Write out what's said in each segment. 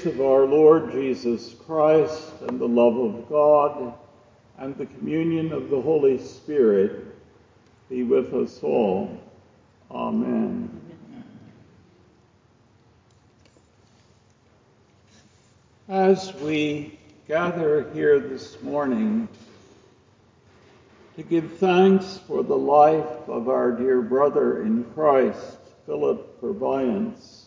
grace of our Lord Jesus Christ and the love of God and the communion of the Holy Spirit be with us all. Amen. As we gather here this morning to give thanks for the life of our dear brother in Christ, Philip Purviance,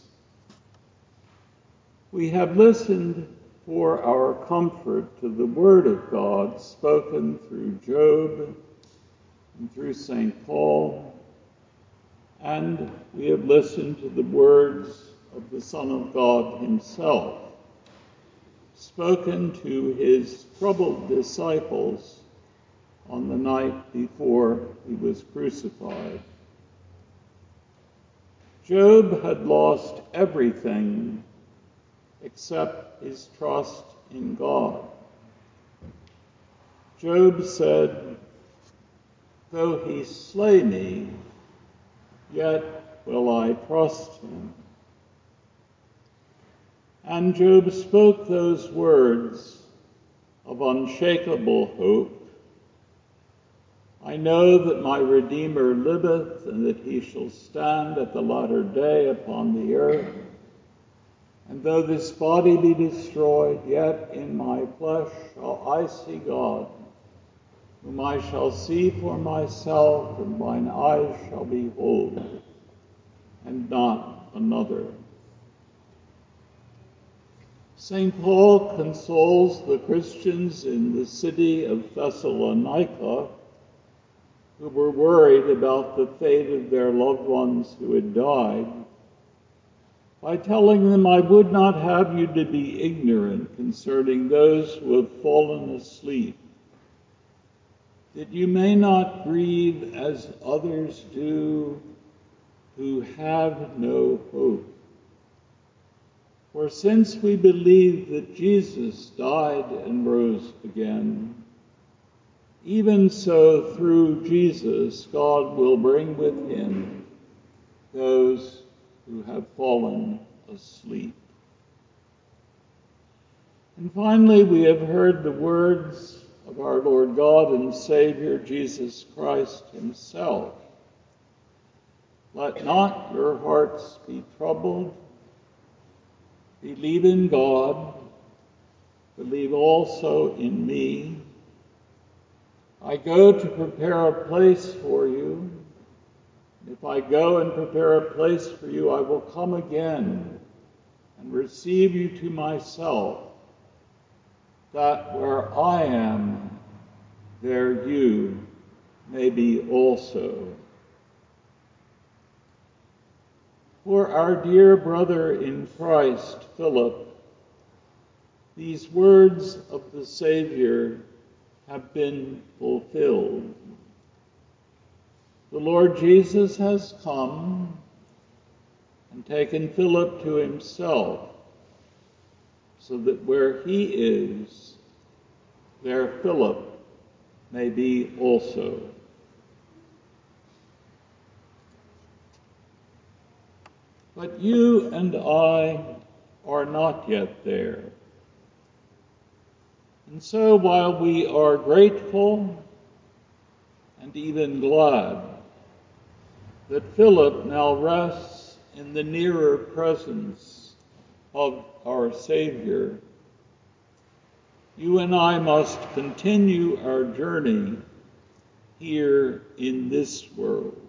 we have listened for our comfort to the Word of God spoken through Job and through St. Paul, and we have listened to the words of the Son of God himself, spoken to his troubled disciples on the night before he was crucified. Job had lost everything except his trust in God. Job said, "Though he slay me, yet will I trust him." And Job spoke those words of unshakable hope. "I know that my Redeemer liveth, and that he shall stand at the latter day upon the earth. And though this body be destroyed, yet in my flesh shall I see God, whom I shall see for myself, and mine eyes shall behold, and not another." St. Paul consoles the Christians in the city of Thessalonica who were worried about the fate of their loved ones who had died by telling them, "I would not have you to be ignorant concerning those who have fallen asleep, that you may not grieve as others do who have no hope. For since we believe that Jesus died and rose again, even so through Jesus God will bring with him those who have fallen asleep." And finally, we have heard the words of our Lord God and Savior Jesus Christ himself. "Let not your hearts be troubled. Believe in God. Believe also in me. I go to prepare a place for you. If I go and prepare a place for you, I will come again and receive you to myself, that where I am, there you may be also." For our dear brother in Christ, Philip, these words of the Savior have been fulfilled. The Lord Jesus has come and taken Philip to himself, so that where he is, there Philip may be also. But you and I are not yet there. And so while we are grateful and even glad that Philip now rests in the nearer presence of our Savior, you and I must continue our journey here in this world.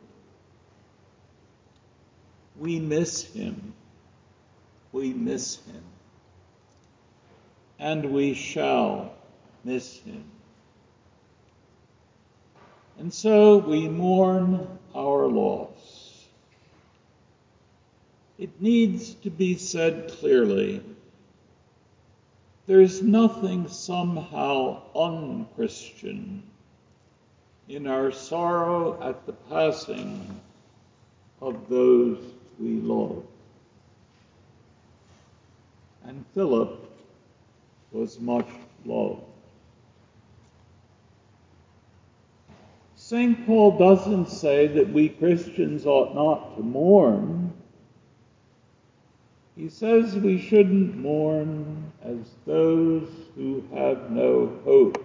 We miss him. We miss him. And we shall miss him. And so we mourn our loss. It needs to be said clearly, there's nothing somehow un-Christian in our sorrow at the passing of those we love. And Philip was much loved. St. Paul doesn't say that we Christians ought not to mourn. He says we shouldn't mourn as those who have no hope.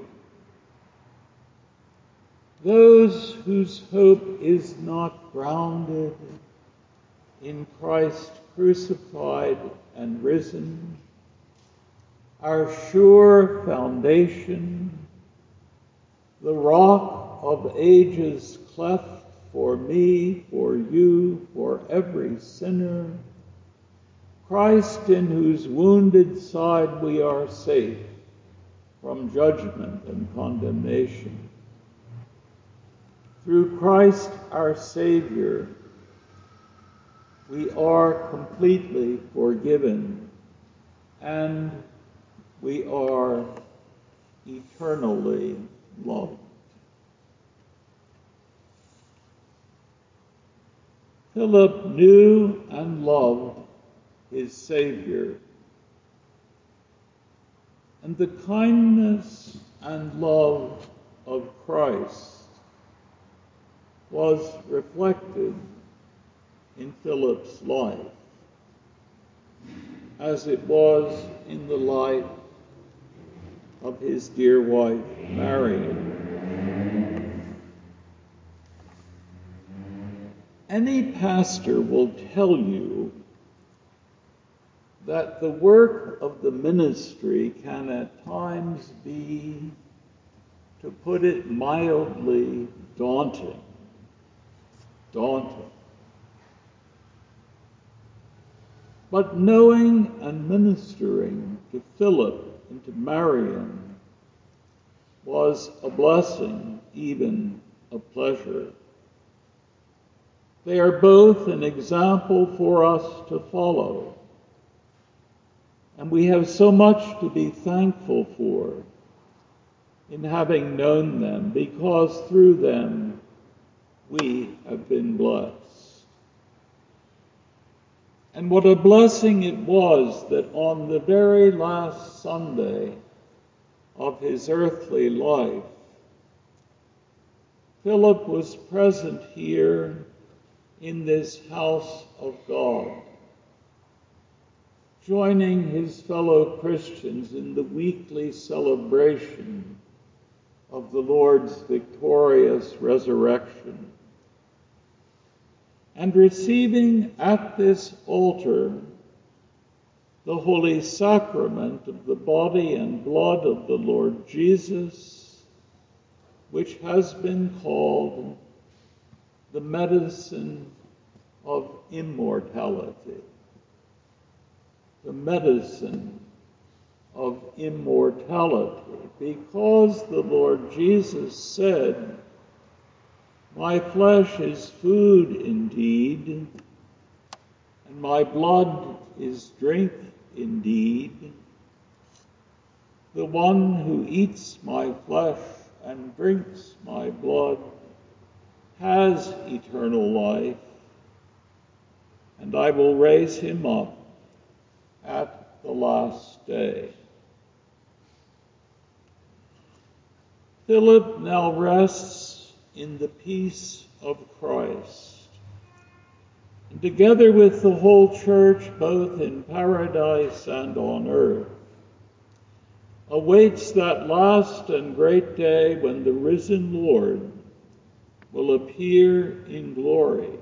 Those whose hope is not grounded in Christ crucified and risen, our sure foundation, the rock of ages cleft for me, for you, for every sinner, Christ in whose wounded side we are safe from judgment and condemnation. Through Christ our Savior, we are completely forgiven and we are eternally loved. Philip knew and loved his Savior, and the kindness and love of Christ was reflected in Philip's life, as it was in the life of his dear wife, Mary. Any pastor will tell you that the work of the ministry can at times be, to put it mildly, daunting. But knowing and ministering to Philip and to Marian was a blessing, even a pleasure. They are both an example for us to follow. And we have so much to be thankful for in having known them, because through them we have been blessed. And what a blessing it was that on the very last Sunday of his earthly life, Philip was present here in this house of God, joining his fellow Christians in the weekly celebration of the Lord's victorious resurrection, and receiving at this altar the holy sacrament of the body and blood of the Lord Jesus, which has been called the medicine of immortality. The medicine of immortality, because the Lord Jesus said, "My flesh is food indeed, and my blood is drink indeed. The one who eats my flesh and drinks my blood has eternal life, and I will raise him up at the last day." Philip now rests in the peace of Christ, and together with the whole church, both in paradise and on earth, awaits that last and great day when the risen Lord will appear in glory.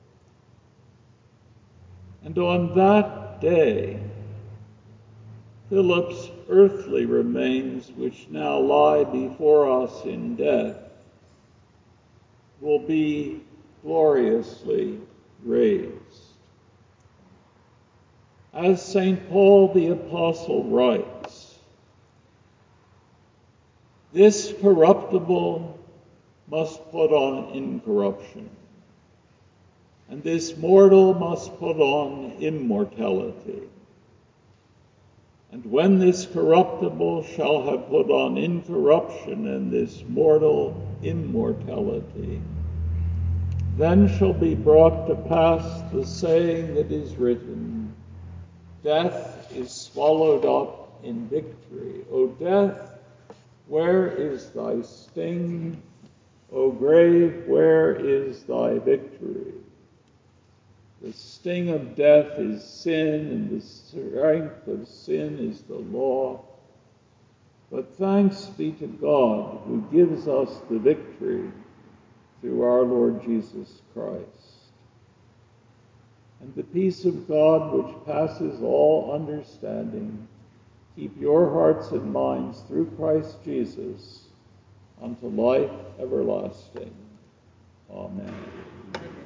And on that day, Philip's earthly remains, which now lie before us in death, will be gloriously raised. As St. Paul the Apostle writes, "This corruptible must put on incorruption, and this mortal must put on immortality. And when this corruptible shall have put on incorruption, and this mortal immortality, then shall be brought to pass the saying that is written, Death is swallowed up in victory. O death, where is thy sting? O grave, where is thy victory?" The sting of death is sin, and the strength of sin is the law. But thanks be to God who gives us the victory through our Lord Jesus Christ. And the peace of God, which passes all understanding, keep your hearts and minds through Christ Jesus unto life everlasting. Amen.